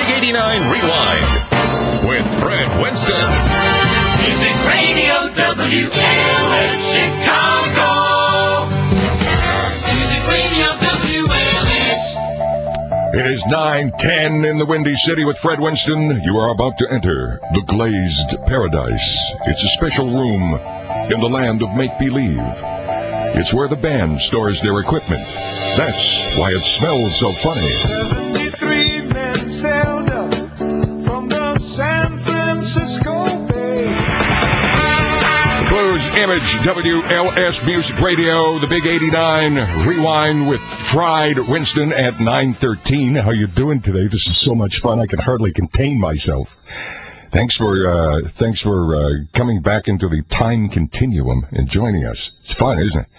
Big 89 Rewind with Fred Winston. Music Radio WLS Chicago. Music Radio WLS. It is 9:10 in the Windy City with Fred Winston. You are about to enter the Glazed Paradise. It's a special room in the land of make-believe. It's where the band stores their equipment. That's why it smells so funny. 73 men sailed up from the San Francisco Bay. Close Image, WLS Music Radio, the Big 89 Rewind with Fried Winston at 9:13. How you doing today? This is so much fun. I can hardly contain myself. Thanks for coming back into the time continuum and joining us. It's fun, isn't it?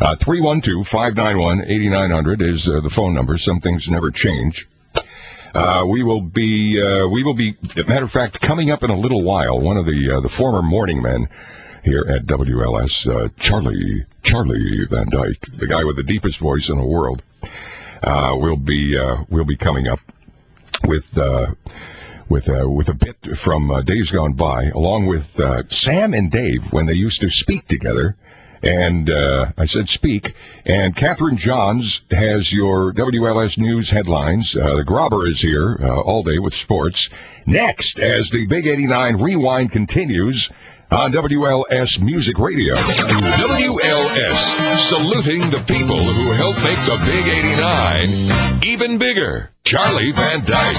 312-591-8900 is the phone number. Some things never change. We will be, matter of fact, coming up in a little while, one of the former morning men here at WLS, Charlie Van Dyke, the guy with the deepest voice in the world, will be coming up with a bit from days gone by, along with Sam and Dave when they used to speak together. And I said speak. And Catherine Johns has your WLS News headlines. The Grobber is here all day with sports. Next, as the Big 89 Rewind continues on WLS Music Radio. WLS, saluting the people who helped make the Big 89 even bigger. Charlie Van Dyke.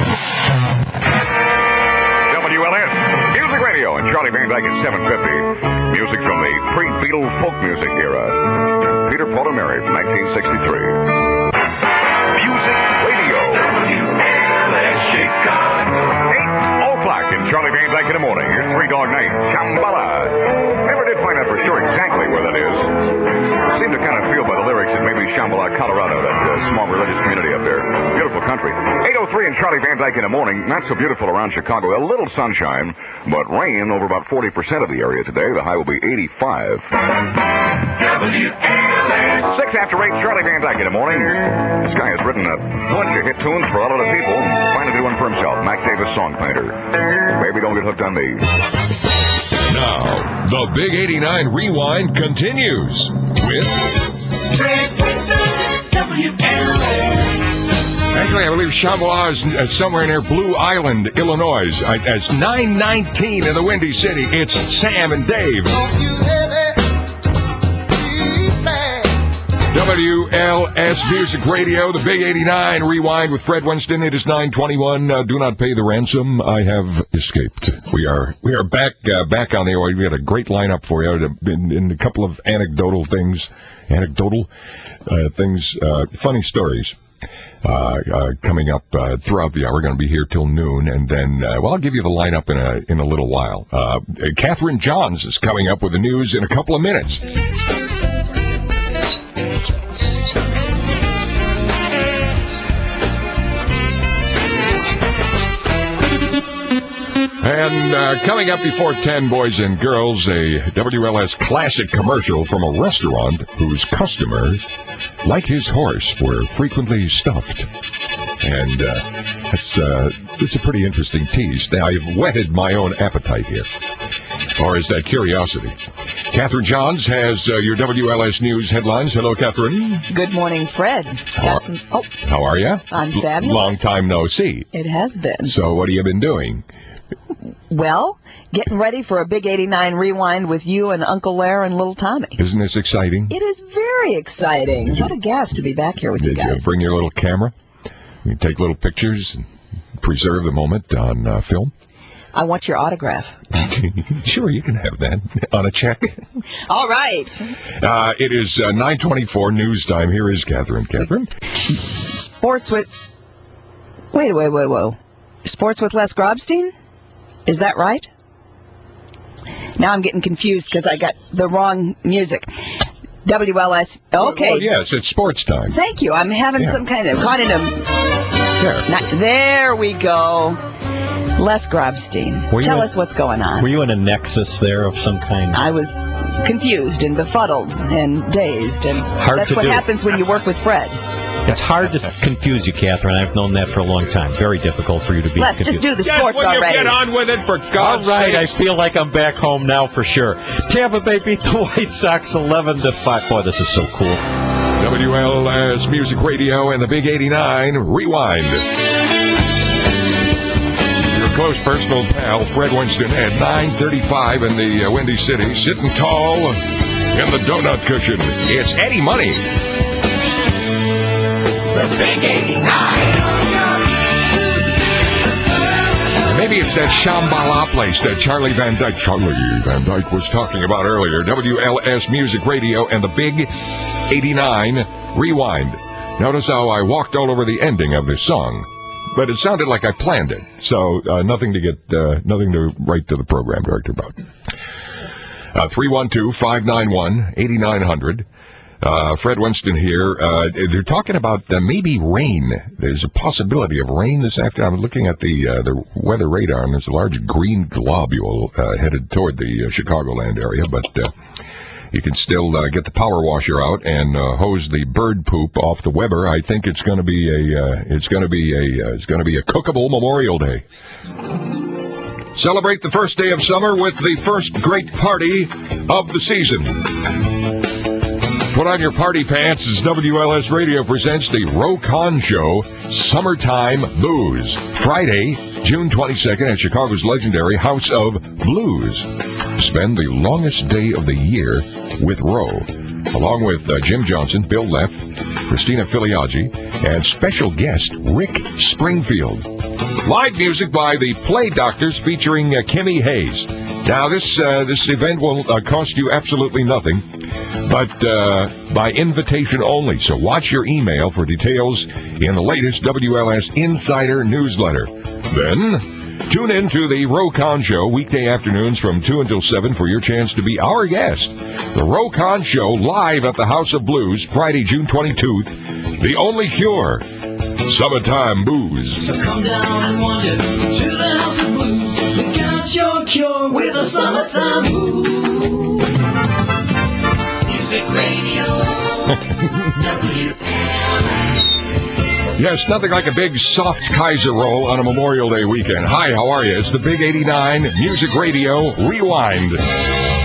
WLS Music Radio and Charlie Van Dyke at 7:50. Music from the pre-Beatles folk music era. Peter, Paul, and Mary from 1963. Music Radio. WLS Chicago. 8:00 in Charlie Van Dyke in the morning. Here's Three Dog Night, Shambhala. Never did find out for sure exactly where that is. Seemed to kind of feel by the lyrics that maybe Shambhala, Colorado, that small religious community up there. Beautiful country. 8:03 in Charlie Van Dyke in the morning. Not so beautiful around Chicago. A little sunshine, but rain over about 40% of the area today. The high will be 85. WLS. 6 after 8, Charlie Van Dyke in the morning. This guy has written a bunch of hit tunes for a lot of people. Finally did one for himself. Mac Davis, song painter. Baby, don't get hooked on me. Now, the Big 89 Rewind continues with... Fred Winston, WLS. Actually, I believe Shambhala is somewhere near Blue Island, Illinois. It's 9:19 in the Windy City. It's Sam and Dave. WLS Music Radio, the Big 89 Rewind with Fred Winston. It is 9:21. Do not pay the ransom. I have escaped. We are back on the air. We got a great lineup for you in a couple of anecdotal things, funny stories. Coming up throughout the hour. We're going to be here till noon, and then I'll give you the lineup in a little while. Catherine Johns is coming up with the news in a couple of minutes. And coming up before 10, boys and girls, a WLS classic commercial from a restaurant whose customers, like his horse, were frequently stuffed. And it's a pretty interesting tease. Now, I've whetted my own appetite here. Or is that curiosity? Catherine Johns has your WLS News headlines. Hello, Catherine. Good morning, Fred. How are you? I'm fabulous. Long time no see. It has been. So what have you been doing? Well, getting ready for a Big 89 Rewind with you and Uncle Lair and Little Tommy. Isn't this exciting? It is very exciting. What a gas to be back here with you guys. Did you bring your little camera? You can take little pictures and preserve the moment on film? I want your autograph. Sure, you can have that on a check. All right. It is 9:24 news time. Here is Catherine. Catherine? Sports with... Wait. Sports with Les Grobstein? Is that right? Now I'm getting confused because I got the wrong music. WLS. Okay. Well, yes, it's sports time. Thank you. I'm having some kind of... Caught in a... There we go. Les Grobstein. Tell us what's going on. Were you in a nexus there of some kind? I was confused and befuddled and dazed, and Hard that's to what do. happens when you work with Fred. It's hard to confuse you, Catherine. I've known that for a long time. Very difficult for you to be Les, confused. just do the Yes, sports will you already. get on with it, for All God's right, I sakes? feel like I'm back home now for sure. Tampa Bay beat the White Sox 11-5. Boy, this is so cool. WLS Music Radio and the Big 89 Rewind. Your close personal pal, Fred Winston, at 9:35 in the Windy City, sitting tall in the donut cushion. It's Eddie Money. The Big 89. Maybe it's that Shambhala place that Charlie Van Dyke was talking about earlier. WLS Music Radio and the Big 89 Rewind. Notice how I walked all over the ending of this song, but it sounded like I planned it. So nothing to write to the program director about. 312-591-8900. Fred Winston here. They're talking about maybe rain. There's a possibility of rain this afternoon. I'm looking at the weather radar, and there's a large green globule headed toward the Chicagoland area, but you can still get the power washer out and hose the bird poop off the Weber. I think it's going to be a cookable Memorial Day. Celebrate the first day of summer with the first great party of the season. Put on your party pants as WLS Radio presents the Ro-Con Show Summertime Booze. Friday, June 22nd at Chicago's legendary House of Blues. Spend the longest day of the year with Ro, along with Jim Johnson, Bill Leff, Christina Filiaggi, and special guest Rick Springfield. Live music by the Play Doctors featuring Kimmy Hayes. Now, this event will cost you absolutely nothing, but by invitation only. So watch your email for details in the latest WLS Insider newsletter. Then, tune in to the Ro-Con Show weekday afternoons from 2 until 7 for your chance to be our guest. The Ro-Con Show live at the House of Blues, Friday, June 22nd. The only cure. Summertime Booze. So come down and wander to the House of Blues. Pick out your cure with a summertime blues. Music Radio. Yes, nothing like a big soft Kaiser roll on a Memorial Day weekend. Hi, how are you? It's the Big 89 Music Radio Rewind.